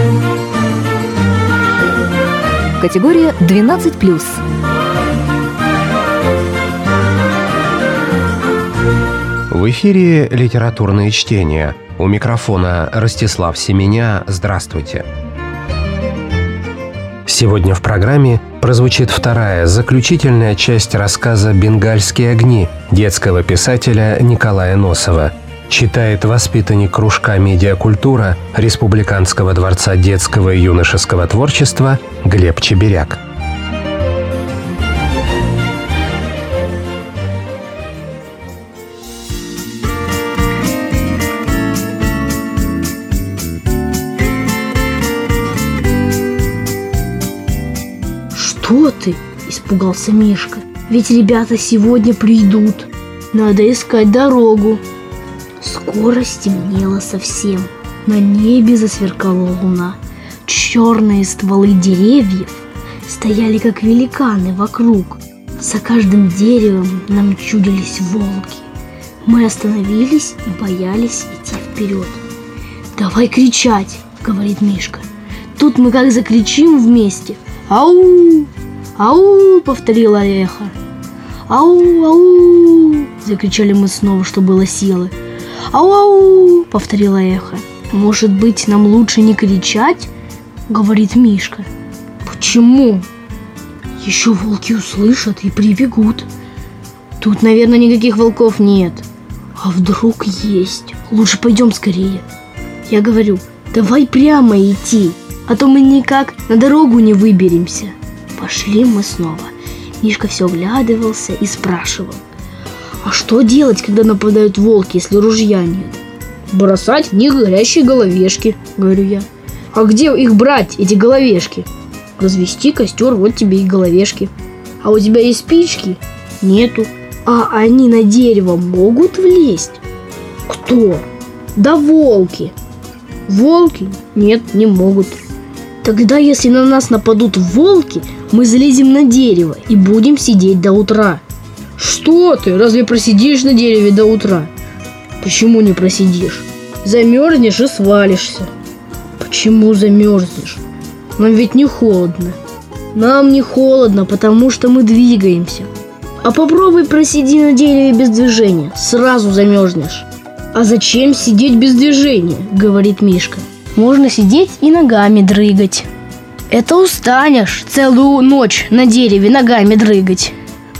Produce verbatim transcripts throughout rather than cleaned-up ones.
Категория двенадцать плюс. В эфире литературные чтения. У микрофона Ростислав Семеня. Здравствуйте. Сегодня в программе прозвучит вторая, заключительная часть рассказа «Бенгальские огни» детского писателя Николая Носова. Читает воспитанник кружка «Медиакультура» Республиканского дворца детского и юношеского творчества Глеб Чеберяк. «Что ты?» – испугался Мишка. «Ведь ребята сегодня придут. Надо искать дорогу». Скоро стемнело совсем. На небе засверкала луна. Черные стволы деревьев стояли как великаны вокруг. За каждым деревом нам чудились волки. Мы остановились и боялись идти вперед. «Давай кричать!» – говорит Мишка. Тут мы как закричим вместе. «Ау! Ау!» – повторило эхо. «Ау! Ау!» – закричали мы снова, что было силы. «Ау-ау!» – повторило эхо. «Может быть, нам лучше не кричать?» – говорит Мишка. «Почему?» «Еще волки услышат и прибегут». «Тут, наверное, никаких волков нет». «А вдруг есть? Лучше пойдем скорее». Я говорю: «Давай прямо идти, а то мы никак на дорогу не выберемся». Пошли мы снова. Мишка все оглядывался и спрашивал: «А что делать, когда нападают волки, если ружья нет?» «Бросать в них горящие головешки», — говорю я. «А где их брать, эти головешки?» «Развести костер, вот тебе и головешки». «А у тебя есть спички?» «Нету». «А они на дерево могут влезть?» «Кто?» «Да волки». «Волки? Нет, не могут». «Тогда, если на нас нападут волки, мы залезем на дерево и будем сидеть до утра». «Что ты? Разве просидишь на дереве до утра?» «Почему не просидишь? Замерзнешь и свалишься». «Почему замерзнешь? Нам ведь не холодно». «Нам не холодно, потому что мы двигаемся». «А попробуй просиди на дереве без движения, сразу замерзнешь». «А зачем сидеть без движения?» – говорит Мишка. «Можно сидеть и ногами дрыгать». «Это устанешь целую ночь на дереве ногами дрыгать».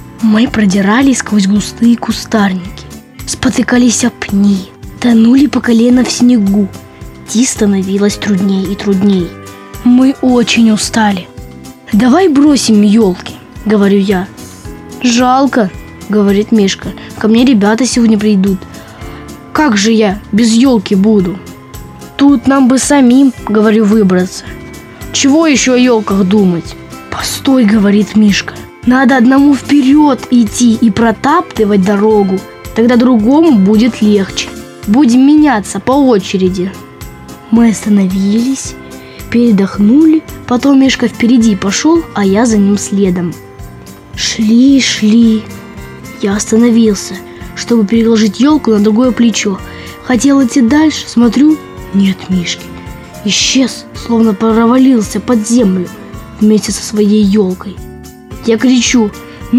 Мы продирались сквозь густые кустарники, спотыкались о пни, тонули по колено в снегу. Идти становилось трудней и трудней. Мы очень устали. «Давай бросим елки», — говорю я. «Жалко», — говорит Мишка, — «ко мне ребята сегодня придут. Как же я без елки буду?» «Тут нам бы самим, — говорю, — выбраться. Чего еще о елках думать?» «Постой, — говорит Мишка, — надо одному вперед идти и протаптывать дорогу, тогда другому будет легче. Будем меняться по очереди». Мы остановились, передохнули, потом Мишка впереди пошел, а я за ним следом. Шли, шли. Я остановился, чтобы переложить елку на другое плечо. Хотел идти дальше, смотрю, нет Мишки. Исчез, словно провалился под землю вместе со своей елкой. Я кричу: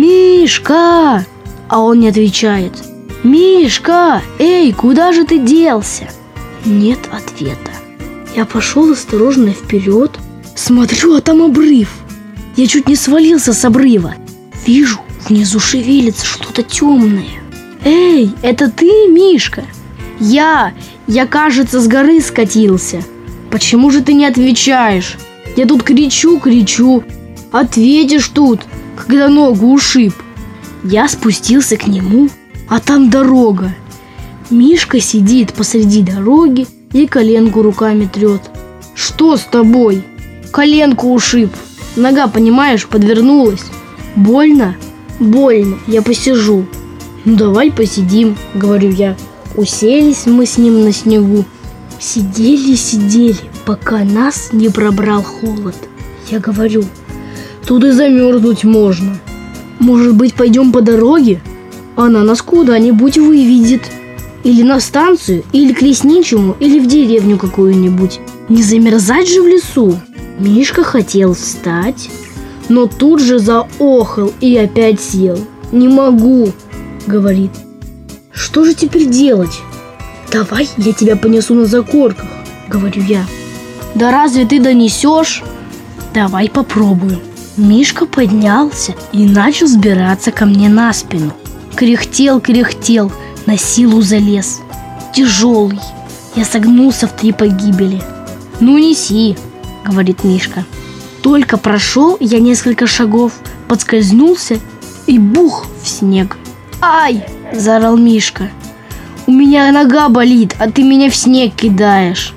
«Мишка!» А он не отвечает. «Мишка! Эй, куда же ты делся?» Нет ответа. Я пошел осторожно вперед. Смотрю, а там обрыв. Я чуть не свалился с обрыва. Вижу, внизу шевелится что-то темное. «Эй, это ты, Мишка?» «Я! Я, кажется, с горы скатился». «Почему же ты не отвечаешь? Я тут кричу, кричу. Ответишь тут, когда ногу ушиб». Я спустился к нему, а там дорога. Мишка сидит посреди дороги и коленку руками трет. «Что с тобой?» «Коленку ушиб. Нога, понимаешь, подвернулась». «Больно?» «Больно, я посижу». «Ну давай посидим», — говорю я. Уселись мы с ним на снегу. Сидели-сидели, пока нас не пробрал холод. Я говорю: «Тут и замерзнуть можно. Может быть, пойдем по дороге? Она нас куда-нибудь выведет. Или на станцию, или к лесничему, или в деревню какую-нибудь. Не замерзать же в лесу. Мишка хотел встать, но тут же заохал и опять сел. «Не могу», — говорит. «Что же теперь делать?» «Давай я тебя понесу на закорках», — говорю я. «Да разве ты донесешь?» «Давай попробую». Мишка поднялся и начал взбираться ко мне на спину. Кряхтел, кряхтел, на силу залез. Тяжелый. Я согнулся в три погибели. «Ну неси», — говорит Мишка. Только прошел я несколько шагов, подскользнулся и бух в снег. «Ай!» – заорал Мишка. «У меня нога болит, а ты меня в снег кидаешь».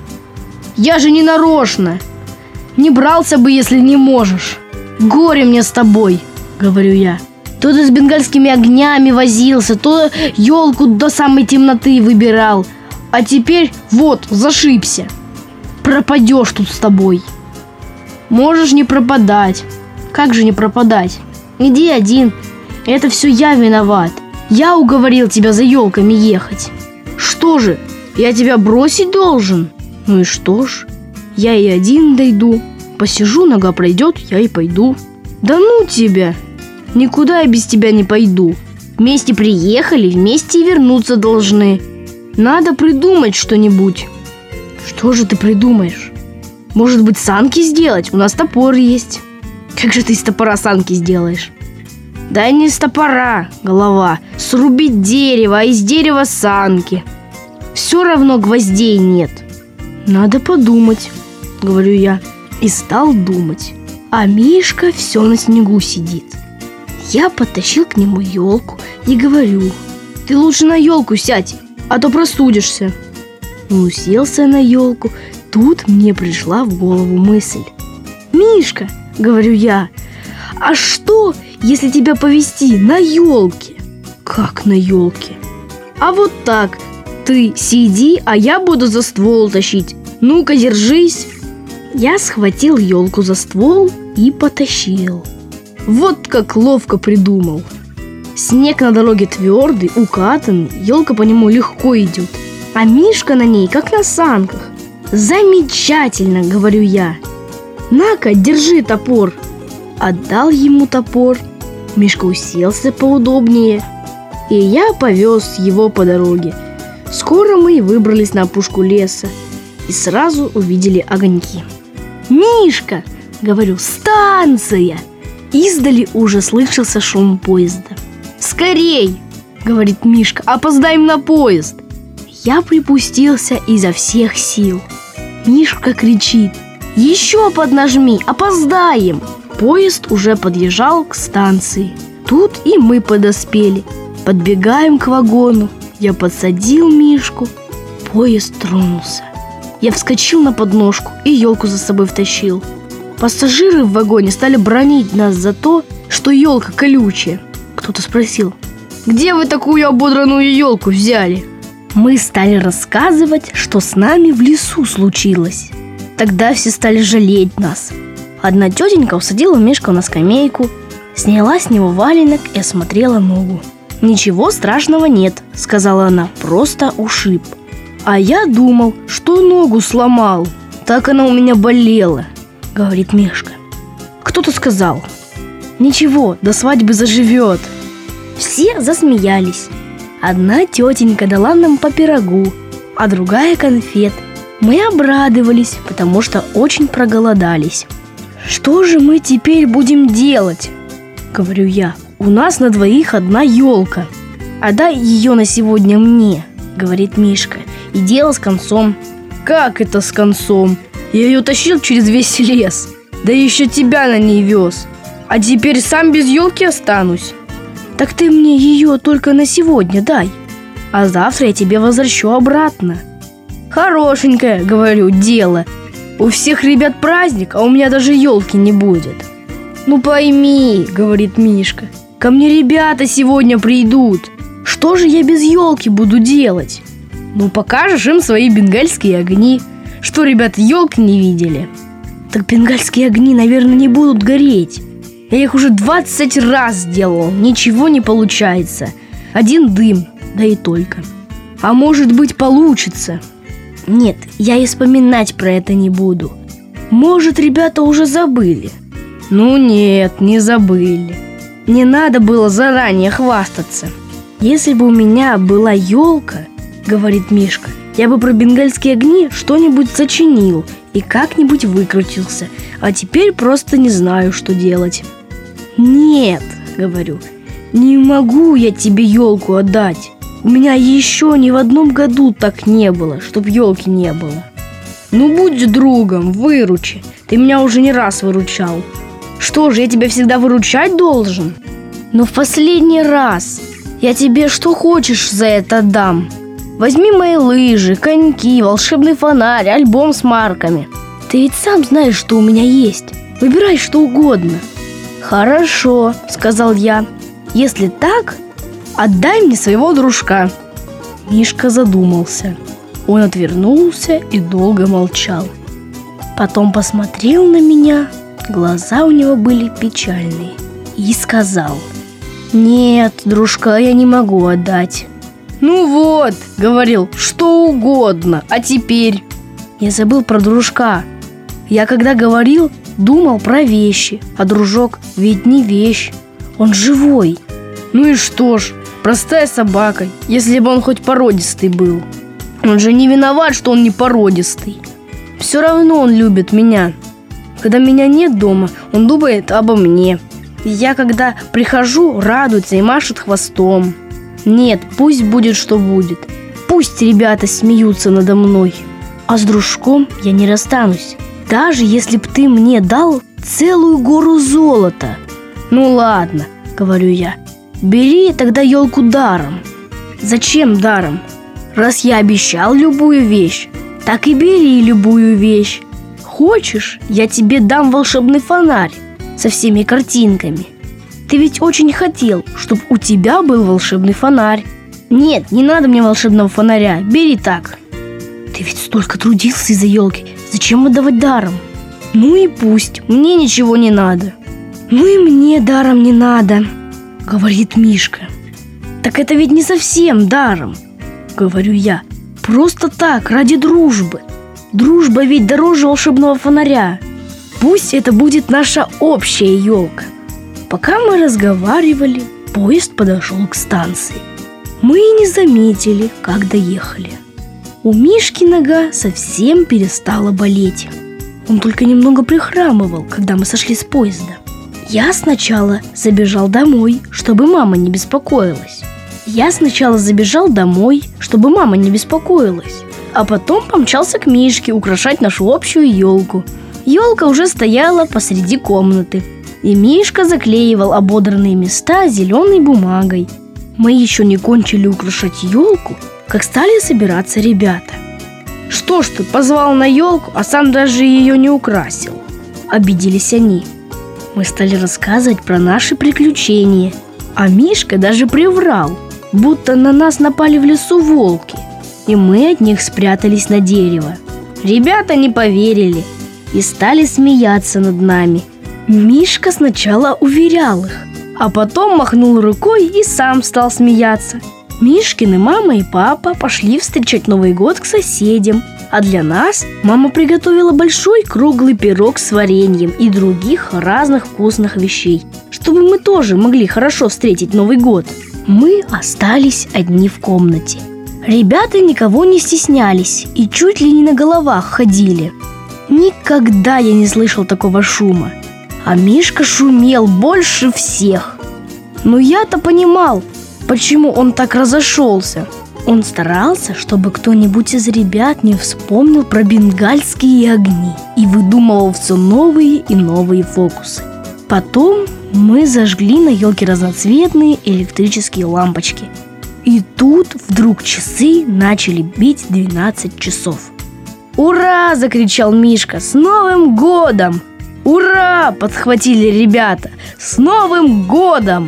«Я же не нарочно. Не брался бы, если не можешь. Горе мне с тобой», – говорю я. «То ты с бенгальскими огнями возился, то елку до самой темноты выбирал, а теперь вот, зашибся. Пропадешь тут с тобой». «Можешь не пропадать». «Как же не пропадать? Иди один. Это все я виноват. Я уговорил тебя за елками ехать». «Что же, я тебя бросить должен?» «Ну и что ж, я и один дойду. Посижу, нога пройдет, я и пойду». «Да ну тебя! Никуда я без тебя не пойду. Вместе приехали, вместе и вернуться должны. Надо придумать что-нибудь». «Что же ты придумаешь? Может быть, санки сделать? У нас топор есть». «Как же ты из топора санки сделаешь?» «Да не из топора, голова. Срубить дерево, а из дерева санки. Все равно гвоздей нет». «Надо подумать», — говорю я. И стал думать. А Мишка все на снегу сидит. Я подтащил к нему елку и говорю: «Ты лучше на елку сядь, а то простудишься». Он уселся на елку. Тут мне пришла в голову мысль. «Мишка, — говорю я, — а что, если тебя повезти на елке?» «Как на елке?» «А вот так. Ты сиди, а я буду за ствол тащить. Ну-ка, держись». Я схватил елку за ствол и потащил. Вот как ловко придумал. Снег на дороге твердый, укатанный, елка по нему легко идет, а Мишка на ней, как на санках. «Замечательно, — говорю я. На-ка, держи топор». Отдал ему топор. Мишка уселся поудобнее, и я повез его по дороге. Скоро мы выбрались на опушку леса и сразу увидели огоньки. «Мишка, — говорю, — станция!» Издали уже слышался шум поезда. «Скорей, — говорит Мишка, — опоздаем на поезд». Я припустился изо всех сил. Мишка кричит: «Еще поднажми, опоздаем!» Поезд уже подъезжал к станции. Тут и мы подоспели. Подбегаем к вагону. Я подсадил Мишку. Поезд тронулся. Я вскочил на подножку и елку за собой втащил. Пассажиры в вагоне стали бранить нас за то, что елка колючая. Кто-то спросил: «Где вы такую ободранную елку взяли?» Мы стали рассказывать, что с нами в лесу случилось. Тогда все стали жалеть нас. Одна тетенька усадила Мишку на скамейку, сняла с него валенок и осмотрела ногу. «Ничего страшного нет, — сказала она, — просто ушиб». «А я думал, что ногу сломал. Так она у меня болела», — говорит Мишка. Кто-то сказал: «Ничего, до свадьбы заживет». Все засмеялись. Одна тетенька дала нам по пирогу, а другая конфет. Мы обрадовались, потому что очень проголодались. «Что же мы теперь будем делать?» — говорю я. «У нас на двоих одна елка». «Отдай ее на сегодня мне», — говорит Мишка. «И дело с концом». «Как это с концом? Я ее тащил через весь лес, да еще тебя на ней вез. А теперь сам без елки останусь». «Так ты мне ее только на сегодня дай, а завтра я тебе возвращу обратно». «Хорошенькое, — говорю, — дело. У всех ребят праздник, а у меня даже елки не будет». «Ну пойми, — говорит Мишка, — ко мне ребята сегодня придут. Что же я без елки буду делать?» «Ну покажешь им свои бенгальские огни. Что, ребята, елки не видели?» «Так бенгальские огни, наверное, не будут гореть. Я их уже двадцать раз сделал, ничего не получается. Один дым, да и только». «А может быть, получится. Нет, я и вспоминать про это не буду. Может, ребята уже забыли? Ну нет, не забыли. Не надо было заранее хвастаться. Если бы у меня была елка, говорит Мишка, я бы про бенгальские огни что-нибудь сочинил и как-нибудь выкрутился. А теперь просто не знаю, что делать. Нет, говорю, не могу я тебе елку отдать. У меня еще ни в одном году так не было, чтоб елки не было. Ну будь другом, выручи. Ты меня уже не раз выручал. Что же, я тебя всегда выручать должен? Но в последний раз я тебе что хочешь за это дам. Возьми мои лыжи, коньки, волшебный фонарь, альбом с марками. Ты ведь сам знаешь, что у меня есть. Выбирай что угодно. Хорошо, сказал я. Если так, отдай мне своего дружка. Мишка задумался. Он отвернулся и долго молчал. Потом посмотрел на меня, глаза у него были печальные, и сказал: нет, дружка я не могу отдать. Ну вот, говорил, что угодно, а теперь? Я забыл про дружка. Я когда говорил, думал про вещи, а дружок ведь не вещь, он живой. Ну и что ж, простая собака, если бы он хоть породистый был. Он же не виноват, что он не породистый. Все равно он любит меня. Когда меня нет дома, он думает обо мне. И я, когда прихожу, радуется и машет хвостом. Нет, пусть будет, что будет. Пусть ребята смеются надо мной. А с дружком я не расстанусь. Даже если б ты мне дал целую гору золота. Ну ладно, говорю я, бери тогда елку даром. Зачем даром? Раз я обещал любую вещь, так и бери любую вещь. Хочешь, я тебе дам волшебный фонарь со всеми картинками. Ты ведь очень хотел, чтобы у тебя был волшебный фонарь. Нет, не надо мне волшебного фонаря, бери так. Ты ведь столько трудился из-за елки, зачем отдавать даром? Ну и пусть, мне ничего не надо. Ну и мне даром не надо, говорит Мишка. Так это ведь не совсем даром, говорю я. Просто так, ради дружбы. Дружба ведь дороже волшебного фонаря. Пусть это будет наша общая елка. Пока мы разговаривали, поезд подошел к станции. Мы и не заметили, как доехали. У Мишки нога совсем перестала болеть. Он только немного прихрамывал, когда мы сошли с поезда. Я сначала забежал домой, чтобы мама не беспокоилась. Я сначала забежал домой, чтобы мама не беспокоилась, а потом помчался к Мишке украшать нашу общую елку. Елка уже стояла посреди комнаты, и Мишка заклеивал ободранные места зеленой бумагой. Мы еще не кончили украшать елку, как стали собираться ребята. Что ж ты, позвал на елку, а сам даже ее не украсил? Обиделись они. Мы стали рассказывать про наши приключения, а Мишка даже приврал, будто на нас напали в лесу волки, и мы от них спрятались на дерево. Ребята не поверили и стали смеяться над нами. Мишка сначала уверял их, а потом махнул рукой и сам стал смеяться. Мишкины мама и папа пошли встречать Новый год к соседям, а для нас мама приготовила большой круглый пирог с вареньем и других разных вкусных вещей, чтобы мы тоже могли хорошо встретить Новый год. Мы остались одни в комнате. Ребята никого не стеснялись и чуть ли не на головах ходили. Никогда я не слышал такого шума. А Мишка шумел больше всех. Но я-то понимал, почему он так разошелся. Он старался, чтобы кто-нибудь из ребят не вспомнил про бенгальские огни и выдумывал все новые и новые фокусы. Потом мы зажгли на елке разноцветные электрические лампочки. И тут вдруг часы начали бить двенадцать часов. «Ура!» – закричал Мишка. «С Новым годом!» «Ура!» – подхватили ребята. «С Новым годом!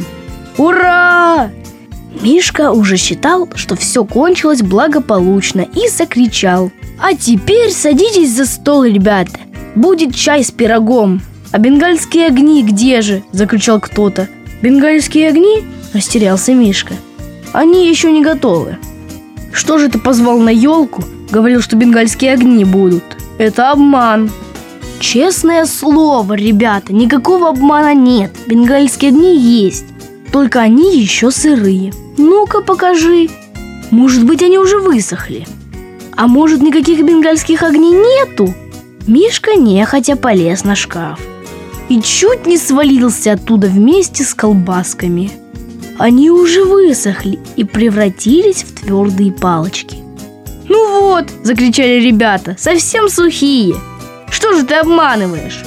Ура!» Мишка уже считал, что все кончилось благополучно, и закричал: «А теперь садитесь за стол, ребята! Будет чай с пирогом!» «А бенгальские огни где же?» – закричал кто-то. «Бенгальские огни?» – растерялся Мишка. «Они еще не готовы». Что же ты позвал на елку? Говорил, что бенгальские огни будут. Это обман. Честное слово, ребята, никакого обмана нет. Бенгальские огни есть. Только они еще сырые. Ну-ка покажи. Может быть, они уже высохли. А может, никаких бенгальских огней нету? Мишка нехотя полез на шкаф и чуть не свалился оттуда вместе с колбасками. Они уже высохли и превратились в твердые палочки. «Ну вот!» – закричали ребята, – «совсем сухие! Что же ты обманываешь?»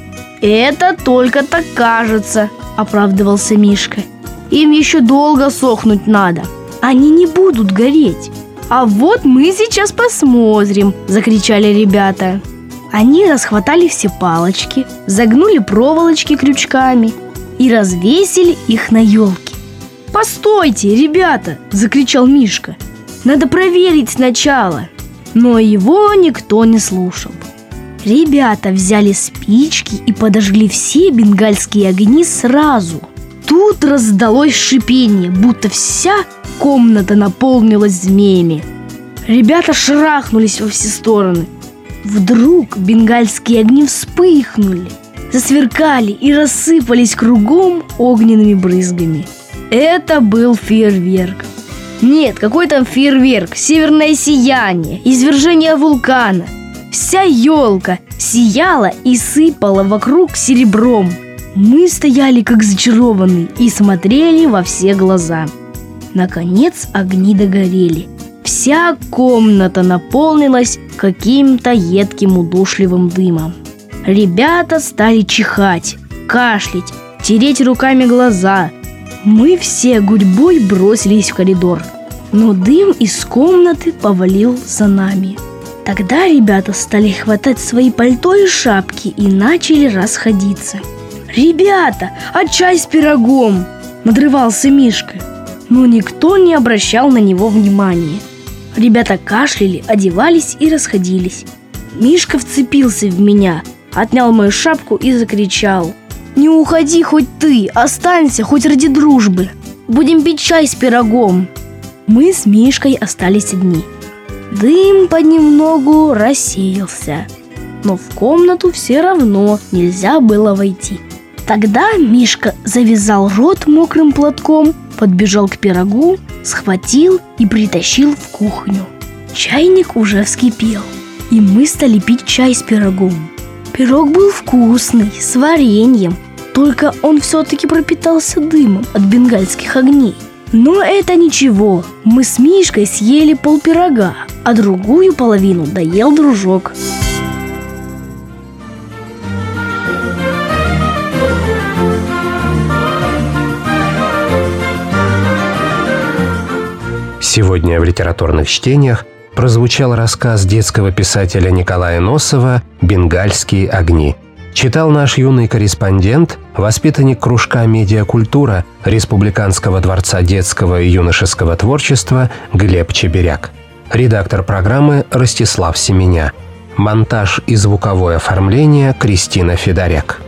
«Это только так кажется», – оправдывался Мишка. «Им еще долго сохнуть надо. Они не будут гореть». «А вот мы сейчас посмотрим!» – закричали ребята. Они расхватали все палочки, загнули проволочки крючками и развесили их на елке. «Постойте, ребята!» – закричал Мишка. «Надо проверить сначала!» Но его никто не слушал. Ребята взяли спички и подожгли все бенгальские огни сразу. Тут раздалось шипение, будто вся комната наполнилась змеями. Ребята шарахнулись во все стороны. Вдруг бенгальские огни вспыхнули, засверкали и рассыпались кругом огненными брызгами. Это был фейерверк. Нет, какой там фейерверк? Северное сияние, извержение вулкана. Вся елка сияла и сыпала вокруг серебром. Мы стояли как зачарованные и смотрели во все глаза. Наконец огни догорели. Вся комната наполнилась каким-то едким удушливым дымом. Ребята стали чихать, кашлять, тереть руками глаза. Мы все гурьбой бросились в коридор, но дым из комнаты повалил за нами. Тогда ребята стали хватать свои пальто и шапки и начали расходиться. «Ребята, а чай с пирогом?» – надрывался Мишка. Но никто не обращал на него внимания. Ребята кашляли, одевались и расходились. Мишка вцепился в меня, отнял мою шапку и закричал: «Не уходи хоть ты, останься хоть ради дружбы. Будем пить чай с пирогом». Мы с Мишкой остались одни. Дым понемногу рассеялся, но в комнату все равно нельзя было войти. Тогда Мишка завязал рот мокрым платком, подбежал к пирогу, схватил и притащил в кухню. Чайник уже вскипел, и мы стали пить чай с пирогом. Пирог был вкусный, с вареньем, только он все-таки пропитался дымом от бенгальских огней. Но это ничего, мы с Мишкой съели полпирога, а другую половину доел дружок. Сегодня в литературных чтениях прозвучал рассказ детского писателя Николая Носова «Бенгальские огни». Читал наш юный корреспондент, воспитанник кружка «Медиакультура» Республиканского дворца детского и юношеского творчества Глеб Чеберяк. Редактор программы Ростислав Семеня. Монтаж и звуковое оформление Кристина Федоряк.